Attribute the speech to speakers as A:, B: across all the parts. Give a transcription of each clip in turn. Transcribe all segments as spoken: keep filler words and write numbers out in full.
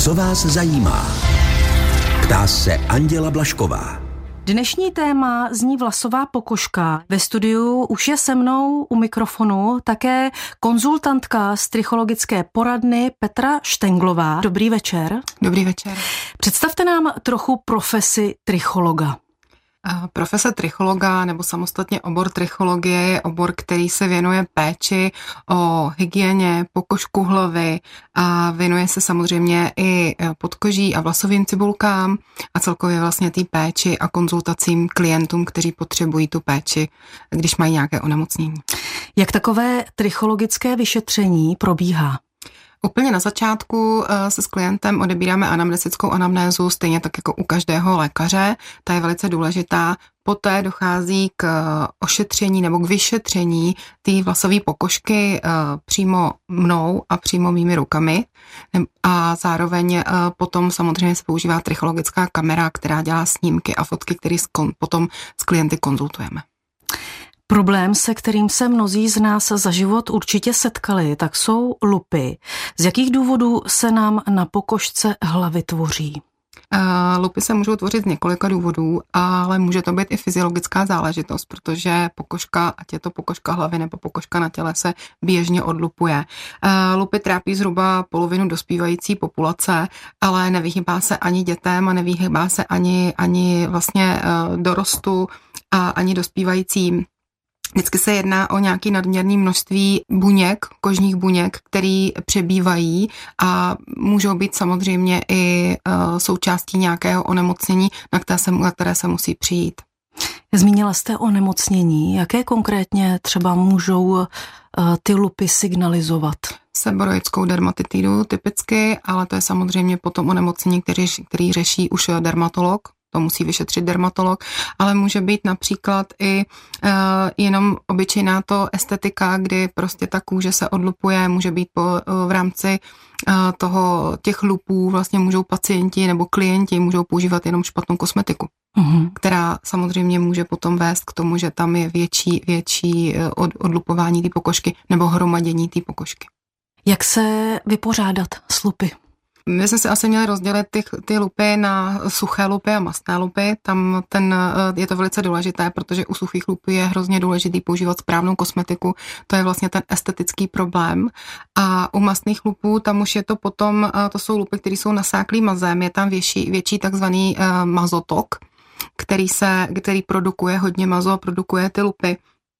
A: Co vás zajímá? Ptá se Anděla Blažková.
B: Dnešní téma zní vlasová pokožka. Ve studiu už je se mnou u mikrofonu také konzultantka z trichologické poradny Petra Štenglová. Dobrý večer.
C: Dobrý večer.
B: Představte nám trochu profesi trichologa.
C: Profese trichologa nebo samostatně obor trichologie je obor, který se věnuje péči o hygieně, pokožku hlavy a věnuje se samozřejmě i podkoží a vlasovým cibulkám a celkově vlastně té péči a konzultacím klientům, kteří potřebují tu péči, když mají nějaké onemocnění.
B: Jak takové trichologické vyšetření probíhá?
C: Úplně na začátku se s klientem odebíráme anamnestickou anamnézu, stejně tak jako u každého lékaře, ta je velice důležitá. Poté dochází k ošetření nebo k vyšetření té vlasové pokožky přímo mnou a přímo mými rukami a zároveň potom samozřejmě se používá trichologická kamera, která dělá snímky a fotky, které potom s klienty konzultujeme.
B: Problém, se kterým se mnozí z nás za život určitě setkali, tak jsou lupy. Z jakých důvodů se nám na pokožce hlavy tvoří?
C: Uh, lupy se můžou tvořit z několika důvodů, ale může to být i fyziologická záležitost, protože pokožka, ať je to pokožka hlavy nebo pokožka na těle, se běžně odlupuje. Uh, lupy trápí zhruba polovinu dospívající populace, ale nevyhýbá se ani dětem a nevyhýbá se ani, ani vlastně uh, dorostu a ani dospívajícím. Vždycky se jedná o nějaké nadměrné množství buněk, kožních buněk, které přebývají a můžou být samozřejmě i uh, součástí nějakého onemocnění, na které, se, na které se musí přijít.
B: Zmínila jste onemocnění. Jaké konkrétně třeba můžou uh, ty lupy signalizovat?
C: Seboroickou dermatitidu typicky, ale to je samozřejmě potom onemocnění, který, který řeší už dermatolog. To musí vyšetřit dermatolog, ale může být například i uh, jenom obyčejná to estetika, kdy prostě ta kůže se odlupuje, může být po, uh, v rámci uh, toho těch lupů vlastně můžou pacienti nebo klienti můžou používat jenom špatnou kosmetiku, mm-hmm. která samozřejmě může potom vést k tomu, že tam je větší, větší od, odlupování té pokožky nebo hromadění té pokožky.
B: Jak se vypořádat s lupy?
C: My jsme si asi měli rozdělit ty, ty lupy na suché lupy a mastné lupy. Tam ten, je to velice důležité, protože u suchých lupů je hrozně důležitý používat správnou kosmetiku. To je vlastně ten estetický problém. A u mastných lupů tam už je to potom, to jsou lupy, které jsou nasáklý mazem, je tam větší, větší takzvaný mazotok, který, se, který produkuje hodně mazo a produkuje ty lupy.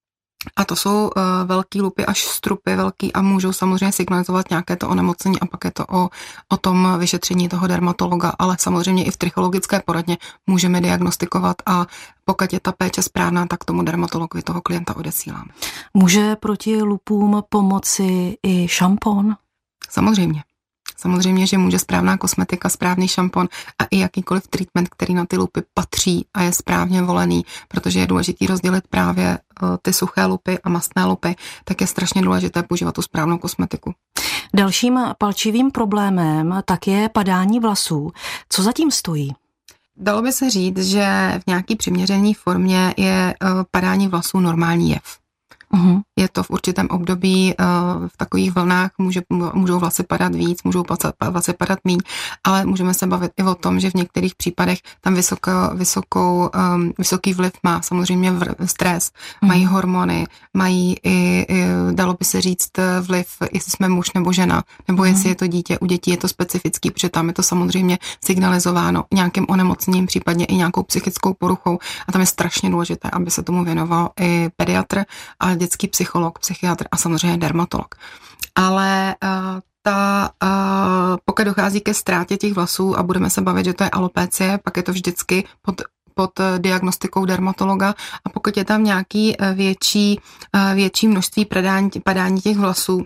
C: A to jsou uh, velký lupy až strupy velký a můžou samozřejmě signalizovat nějaké to onemocnění a pak je to o, o tom vyšetření toho dermatologa, ale samozřejmě i v trichologické poradně můžeme diagnostikovat a pokud je ta péče správná, tak tomu dermatologovi toho klienta odesíláme.
B: Může proti lupům pomoci i šampon?
C: Samozřejmě. Samozřejmě, že může správná kosmetika, správný šampon a i jakýkoliv treatment, který na ty lupy patří a je správně volený, protože je důležitý rozdělit právě ty suché lupy a mastné lupy, tak je strašně důležité používat tu správnou kosmetiku.
B: Dalším palčivým problémem tak je padání vlasů. Co za tím stojí?
C: Dalo by se říct, že v nějaký přiměřené formě je padání vlasů normální jev. Uhum. Je to v určitém období, v takových vlnách může, můžou vlasy padat víc, můžou vlasy padat míň, ale můžeme se bavit i o tom, že v některých případech tam vysoko, vysokou, um, vysoký vliv má samozřejmě stres, uhum. Mají hormony, mají i, i, dalo by se říct, vliv, jestli jsme muž nebo žena, nebo uhum. Jestli je to dítě. U dětí je to specifický, protože tam je to samozřejmě signalizováno nějakým onemocněním, případně i nějakou psychickou poruchou a tam je strašně důležité, aby se tomu věnoval i pediatr a dětský psycholog, psychiatr a samozřejmě dermatolog. Ale uh, ta, uh, pokud dochází ke ztrátě těch vlasů a budeme se bavit, že to je alopécie, pak je to vždycky pod pod diagnostikou dermatologa a pokud je tam nějaký větší, větší množství padání, padání těch vlasů,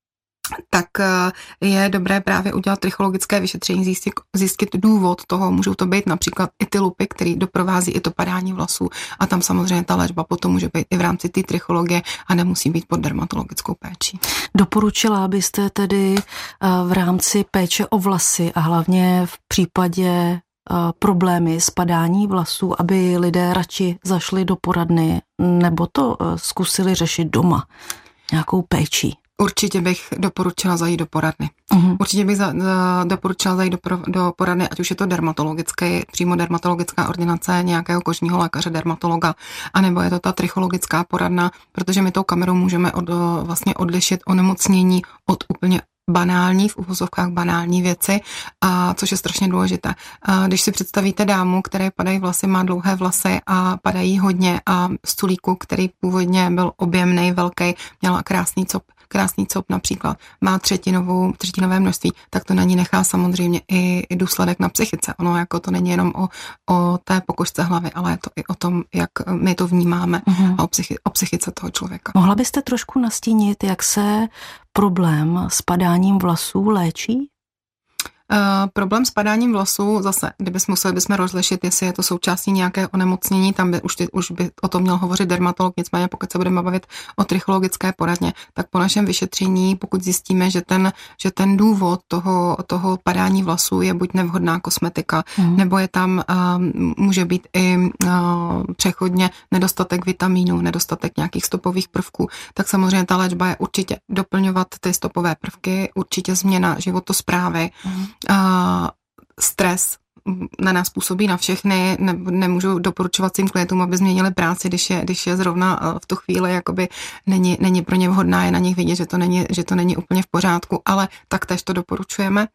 C: tak je dobré právě udělat trichologické vyšetření, zjistit, zjistit důvod toho. Můžou to být například i ty lupy, který doprovází i to padání vlasů a tam samozřejmě ta léčba potom může být i v rámci té trichologie a nemusí být pod dermatologickou péčí.
B: Doporučila byste tedy v rámci péče o vlasy a hlavně v případě problémy s padání vlasů, aby lidé radši zašli do poradny nebo to zkusili řešit doma nějakou péčí?
C: Určitě bych doporučila zajít do poradny. Uh-huh. Určitě bych za, za, doporučila zajít do, do poradny, ať už je to dermatologické, přímo dermatologická ordinace nějakého kožního lékaře, dermatologa, anebo je to ta trichologická poradna, protože my tou kamerou můžeme od, vlastně odlišit onemocnění od úplně banální, v uvozovkách banální věci, a což je strašně důležité. A když si představíte dámu, které padají vlasy, má dlouhé vlasy a padají hodně, a z culíku, který původně byl objemný, velký, měla krásný cop, krásný cop například, má třetinovou, třetinové množství, tak to na ní nechá samozřejmě i, i důsledek na psychice. Ono jako to není jenom o, o té pokožce hlavy, ale je to i o tom, jak my to vnímáme uh-huh. a o, psychi, o psychice toho člověka.
B: Mohla byste trošku nastínit, jak se problém s padáním vlasů léčí?
C: Uh, problém s padáním vlasů, zase, kdybychom museli bychom rozlišit, jestli je to součástí nějaké onemocnění, tam by už, ty, už by o tom měl hovořit dermatolog, nicméně pokud se budeme bavit o trichologické poradně, tak po našem vyšetření, pokud zjistíme, že ten, že ten důvod toho, toho padání vlasů je buď nevhodná kosmetika, hmm. nebo je tam, uh, může být i uh, přechodně nedostatek vitamínů, nedostatek nějakých stopových prvků, tak samozřejmě ta léčba je určitě doplňovat ty stopové prvky, určitě změna životosprávy, hmm. Uh, stres na nás působí na všechny, ne, nemůžu doporučovat svým klientům, aby změnili práci, když je, když je zrovna v tu chvíli jakoby není, není pro ně vhodná, je na nich vidět, že to není, že to není úplně v pořádku, ale taktéž to doporučujeme.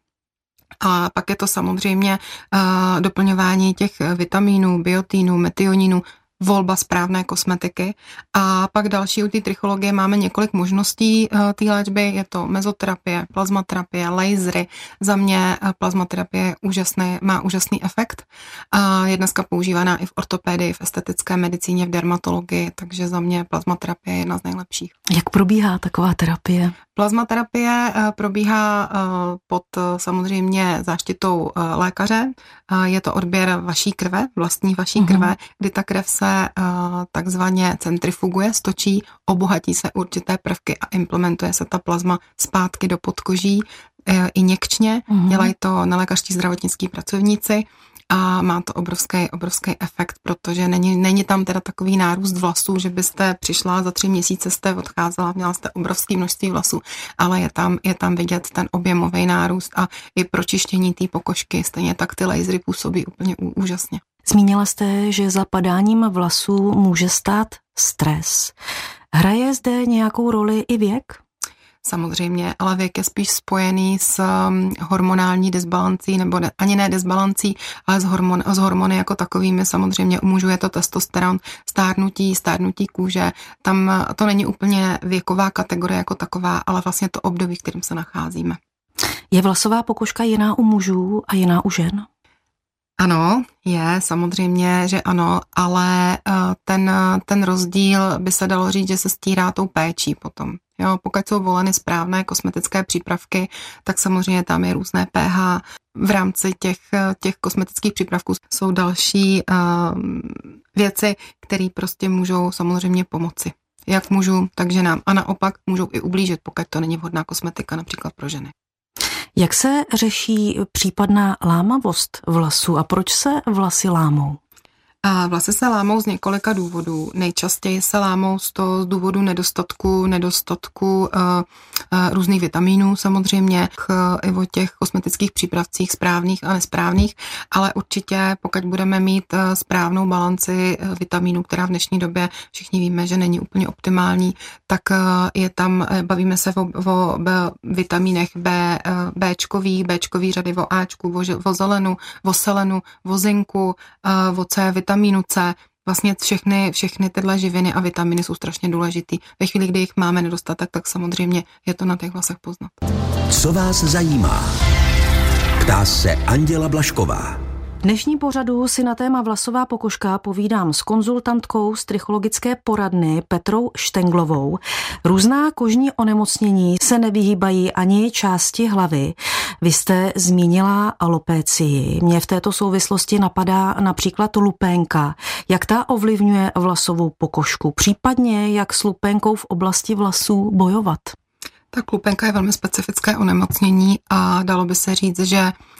C: A pak je to samozřejmě uh, doplňování těch vitamínů, biotínů, metionínů, volba správné kosmetiky. A pak další u té trichologie máme několik možností té léčby. Je to mezoterapie, plazmaterapie, lasery. Za mě plazmaterapie úžasný, má úžasný efekt. A je dneska používaná i v ortopedii, v estetické medicíně, v dermatologii, takže za mě plazmaterapie je jedna z nejlepších.
B: Jak probíhá taková terapie?
C: Plazmaterapie probíhá pod samozřejmě záštitou lékaře. Je to odběr vaší krve, vlastní vaší krve, uhum. kdy ta krev se takzvaně centrifuguje, stočí, obohatí se určité prvky a implementuje se ta plazma zpátky do podkoží injekčně. Uhum. Dělají to nelékařští zdravotnickí pracovníci. A má to obrovský, obrovský efekt, protože není, není tam teda takový nárůst vlasů, že byste přišla za tři měsíce, jste odcházela, měla jste obrovské množství vlasů, ale je tam, je tam vidět ten objemový nárůst a i pročištění té pokožky, stejně tak ty lasery působí úplně úžasně.
B: Zmínila jste, že za padáním vlasů může stát stres. Hraje zde nějakou roli i věk?
C: Samozřejmě, ale věk je spíš spojený s hormonální disbalancí, nebo ne, ani ne disbalancí, ale s, hormon, s hormony jako takovými. Samozřejmě u mužů je to testosteron, stárnutí, stárnutí kůže. Tam to není úplně věková kategorie jako taková, ale vlastně to období, v kterém se nacházíme.
B: Je vlasová pokožka jiná u mužů a jiná u žen?
C: Ano, je, samozřejmě, že ano, ale ten, ten rozdíl by se dalo říct, že se stírá tou péčí potom. Jo, pokud jsou voleny správné kosmetické přípravky, tak samozřejmě tam je různé pH. V rámci těch, těch kosmetických přípravků jsou další uh, věci, které prostě můžou samozřejmě pomoci. Jak mužům, tak ženám. A naopak můžou i ublížit, pokud to není vhodná kosmetika, například pro ženy.
B: Jak se řeší případná lámavost vlasů a proč se vlasy lámou?
C: A vlasy se lámou z několika důvodů. Nejčastěji se lámou z toho z důvodu nedostatku, nedostatku uh, uh, různých vitamínů samozřejmě, uh, i o těch kosmetických přípravcích správných a nesprávných, ale určitě pokud budeme mít uh, správnou balanci uh, vitamínů, která v dnešní době všichni víme, že není úplně optimální, tak uh, je tam, uh, bavíme se o, o b, vitamínech B, uh, Bčkový, Bčkový řady, o Ačku, o, o zelenu, o selenu, o zinku, uh, o C, vitamínu C, vlastně všechny, všechny tyhle živiny a vitaminy jsou strašně důležitý. Ve chvíli, kdy jich máme nedostatek, tak samozřejmě je to na těch vlasech poznat.
A: Co vás zajímá? Ptá se Anděla Blažková.
B: V dnešní pořadu si na téma vlasová pokožka povídám s konzultantkou z trichologické poradny Petrou Štenglovou. Různá kožní onemocnění se nevyhýbají ani části hlavy. Vy jste zmínila alopécii. Mně v této souvislosti napadá například lupénka. Jak ta ovlivňuje vlasovou pokožku? Případně jak s lupénkou v oblasti vlasů bojovat?
C: Tak lupénka je velmi specifické onemocnění a dalo by se říct, že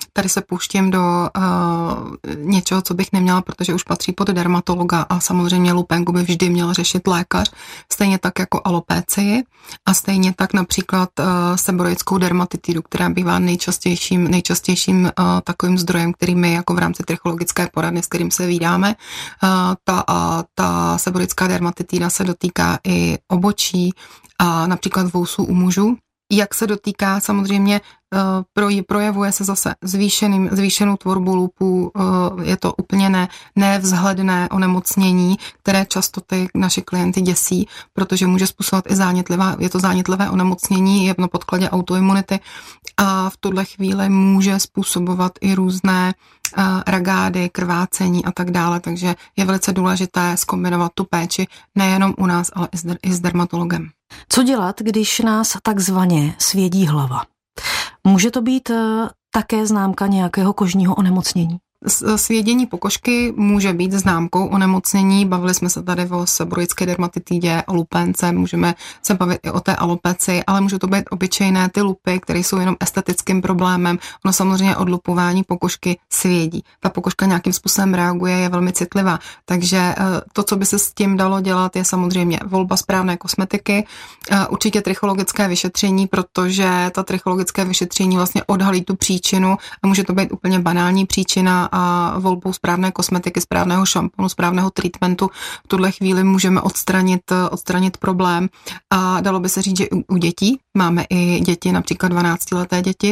C: tady se pouštím do uh, něčeho, co bych neměla, protože už patří pod dermatologa a samozřejmě lupénku by vždy měl řešit lékař, stejně tak jako alopécii a stejně tak například uh, seborreickou dermatitidu, která bývá nejčastějším, nejčastějším uh, takovým zdrojem, který my jako v rámci trichologické poradny, s kterým se vídáme. Uh, ta, uh, ta seborreická dermatitida se dotýká i obočí a například vousů u mužů. Jak se dotýká, samozřejmě projevuje se zase zvýšeným, zvýšenou tvorbu lupů, je to úplně ne, nevzhledné onemocnění, které často ty naše klienty děsí, protože může způsobovat i zánětlivá, je to zánětlivé onemocnění, je na podkladě autoimunity a v tuhle chvíli může způsobovat i různé ragády, krvácení a tak dále, takže je velice důležité zkombinovat tu péči nejenom u nás, ale i s dermatologem.
B: Co dělat, když nás takzvaně svědí hlava? Může to být také známka nějakého kožního onemocnění?
C: Svědění pokožky může být známkou onemocnění. Bavili jsme se tady o seborreické dermatitidě, o lupénce, můžeme se bavit i o té alopeci, ale může to být obyčejné ty lupy, které jsou jenom estetickým problémem. Ono samozřejmě od lupování pokožky svědí. Ta pokožka nějakým způsobem reaguje, je velmi citlivá. Takže to, co by se s tím dalo dělat, je samozřejmě volba správné kosmetiky, určitě trichologické vyšetření, protože ta trichologické vyšetření vlastně odhalí tu příčinu a může to být úplně banální příčina a volbou správné kosmetiky, správného šamponu, správného treatmentu v tuhle chvíli můžeme odstranit, odstranit problém. A dalo by se říct, že u dětí, máme i děti, například dvanáctileté děti,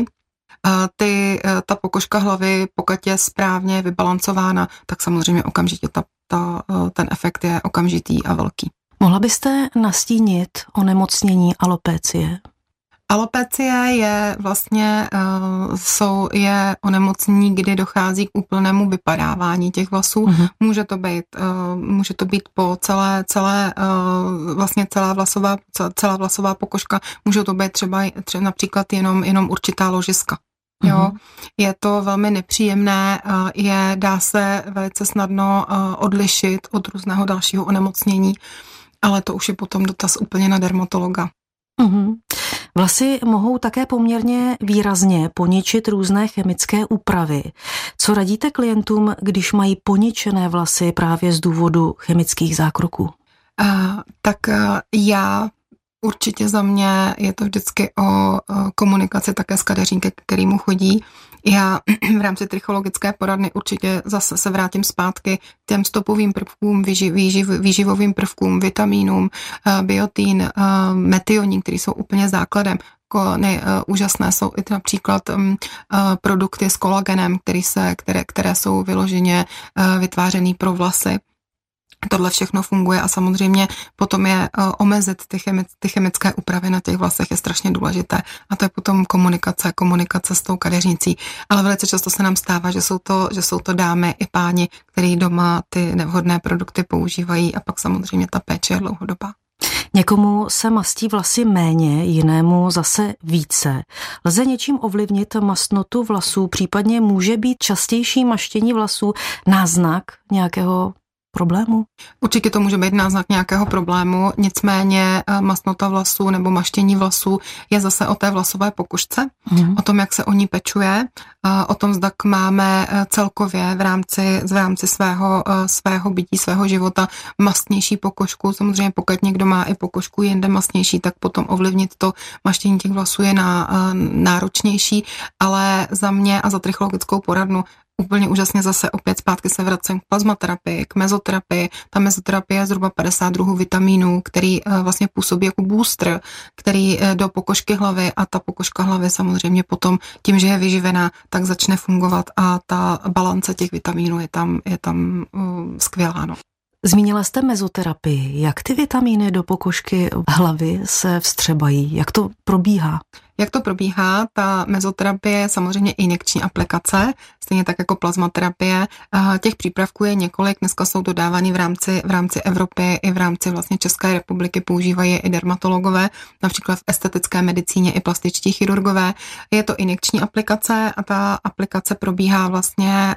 C: ty, ta pokožka hlavy, pokud je správně vybalancována, tak samozřejmě okamžitě ta, ta, ten efekt je okamžitý a velký.
B: Mohla byste nastínit onemocnění alopécie?
C: Alopécie je vlastně uh, jsou, je onemocnění, kdy dochází k úplnému vypadávání těch vlasů. Uh-huh. Může to být, uh, může to být po celé, celé uh, vlastně celá vlasová, celá vlasová pokožka. Může to být třeba, třeba například jenom, jenom určitá ložiska. Jo, uh-huh. Je to velmi nepříjemné, uh, je, dá se velice snadno uh, odlišit od různého dalšího onemocnění, ale to už je potom dotaz úplně na dermatologa.
B: Uh-huh. Vlasy mohou také poměrně výrazně poničit různé chemické úpravy. Co radíte klientům, když mají poničené vlasy právě z důvodu chemických zákroků?
C: Uh, tak uh, já určitě za mě je to vždycky o uh, komunikaci také s kadeřníkem, ke kterému chodí. Já v rámci trichologické poradny určitě zase se vrátím zpátky k těm stopovým prvkům, výživ, výživ, výživovým prvkům, vitamínům, biotin, metionin, které jsou úplně základem. Ne, úžasné jsou i například um, produkty s kolagenem, který se, které, které jsou vyloženě uh, vytvářený pro vlasy. Tohle všechno funguje a samozřejmě potom je uh, omezit ty, chemic, ty chemické úpravy na těch vlasech je strašně důležité. A to je potom komunikace, komunikace s tou kadeřnicí. Ale velice často se nám stává, že jsou to, že jsou to dámy i páni, který doma ty nevhodné produkty používají a pak samozřejmě ta péče je dlouhodobá.
B: Někomu se mastí vlasy méně, jinému zase více. Lze něčím ovlivnit mastnotu vlasů, případně může být častější maštění vlasů náznak nějakého problému?
C: Určitě to může být náznak nějakého problému, nicméně mastnota vlasů nebo maštění vlasů je zase o té vlasové pokožce, mm. o tom, jak se o ní pečuje, o tom, zda máme celkově v rámci, v rámci svého, svého bytí, svého života mastnější pokožku. Samozřejmě pokud někdo má i pokožku jinde mastnější, tak potom ovlivnit to maštění těch vlasů je ná, náročnější, ale za mě a za trichologickou poradnu úplně úžasně zase opět zpátky se vracím k plazmaterapii, k mezoterapii. Ta mezoterapie je zhruba padesát druhů vitamínů, který vlastně působí jako booster, který do pokožky hlavy a ta pokožka hlavy samozřejmě potom tím, že je vyživená, tak začne fungovat a ta balance těch vitamínů je tam, je tam uh, skvělá. No.
B: Zmínila jste mezoterapii. Jak ty vitamíny do pokožky hlavy se vstřebají? Jak to probíhá?
C: Jak to probíhá? Ta mezoterapie je samozřejmě injekční aplikace, stejně tak jako plazmaterapie. Těch přípravků je několik, dneska jsou dodávány v rámci, v rámci Evropy i v rámci vlastně České republiky, používají i dermatologové, například v estetické medicíně i plastičtí chirurgové. Je to injekční aplikace a ta aplikace probíhá vlastně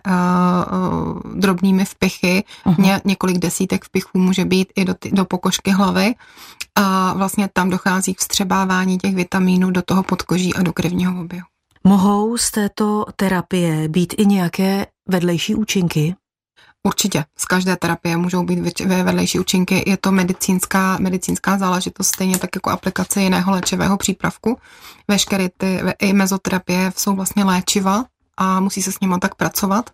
C: uh, drobnými vpichy. Uh-huh. Ně, několik desítek vpichů může být i do, do pokožky hlavy a vlastně tam dochází k vstřebávání těch vitamínů do toho podkoží a do krevního oběhu.
B: Mohou z této terapie být i nějaké vedlejší účinky?
C: Určitě. Z každé terapie můžou být vedlejší účinky. Je to medicínská, medicínská záležitost, stejně tak jako aplikace jiného léčivého přípravku. Veškeré ty i mezoterapie jsou vlastně léčiva a musí se s nimi tak pracovat.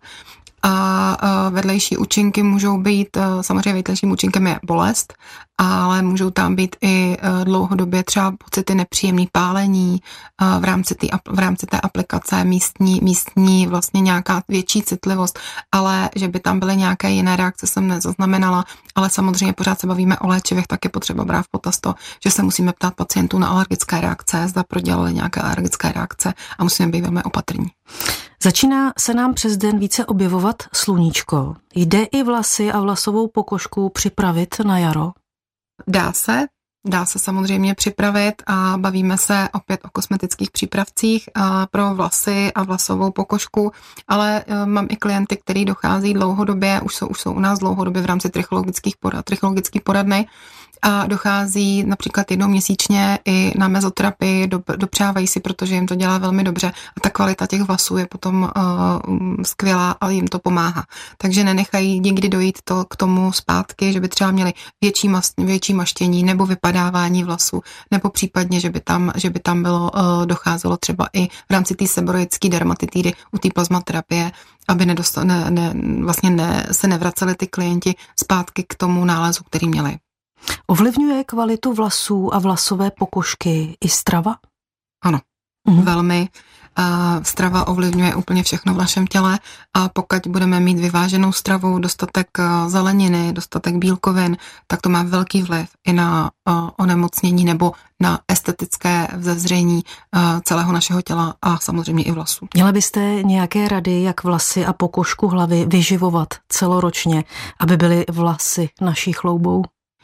C: A vedlejší účinky můžou být, samozřejmě vedlejším účinkem je bolest, ale můžou tam být i dlouhodobě třeba pocity nepříjemný pálení v rámci, tý, v rámci té aplikace, místní, místní vlastně nějaká větší citlivost, ale že by tam byly nějaké jiné reakce, jsem nezaznamenala, ale samozřejmě pořád se bavíme o léčivech, tak je potřeba brát v potaz to, že se musíme ptát pacientů na alergické reakce, zda prodělali nějaké alergické reakce a musíme být velmi opatrní.
B: Začíná se nám přes den více objevovat sluníčko. Jde i vlasy a vlasovou pokožku připravit na jaro?
C: Dá se, dá se samozřejmě připravit a bavíme se opět o kosmetických přípravcích pro vlasy a vlasovou pokožku, ale mám i klienty, kteří dochází dlouhodobě, už jsou, už jsou u nás dlouhodobě v rámci trichologických porad, trichologický poradny a dochází například jednou měsíčně i na mezoterapii, do, dopřávají si, protože jim to dělá velmi dobře a ta kvalita těch vlasů je potom uh, skvělá a jim to pomáhá. Takže nenechají nikdy dojít to k tomu zpátky, že by třeba měli větší, mas, větší maštění nebo vypadávání vlasů, nebo případně, že by tam, že by tam bylo, uh, docházelo třeba i v rámci té seboroické dermatitidy u té plazmaterapie, aby nedostal, ne, ne, vlastně ne, se nevraceli ty klienti zpátky k tomu nálezu, který měli.
B: Ovlivňuje kvalitu vlasů a vlasové pokožky i strava?
C: Ano, mhm. velmi. Uh, strava ovlivňuje úplně všechno v našem těle a pokud budeme mít vyváženou stravu, dostatek uh, zeleniny, dostatek bílkovin, tak to má velký vliv i na uh, onemocnění nebo na estetické vzezření uh, celého našeho těla a samozřejmě i vlasů.
B: Měla byste nějaké rady, jak vlasy a pokožku hlavy vyživovat celoročně, aby byly vlasy naší chloubou?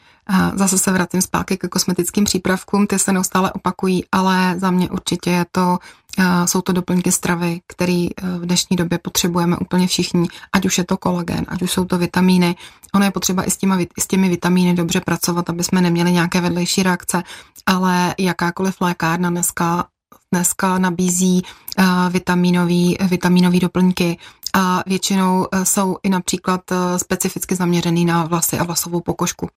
C: Zase se vrátím zpátky ke kosmetickým přípravkům, ty se neustále opakují, ale za mě určitě je to, jsou to doplňky stravy, které v dnešní době potřebujeme úplně všichni, ať už je to kolagen, ať už jsou to vitamíny. Ono je potřeba i s těmi, i s těmi vitamíny dobře pracovat, aby jsme neměli nějaké vedlejší reakce, ale jakákoliv lékárna dneska dneska nabízí uh, vitaminový, vitaminový doplňky a většinou uh, jsou i například uh, specificky zaměřený na vlasy a vlasovou pokožku.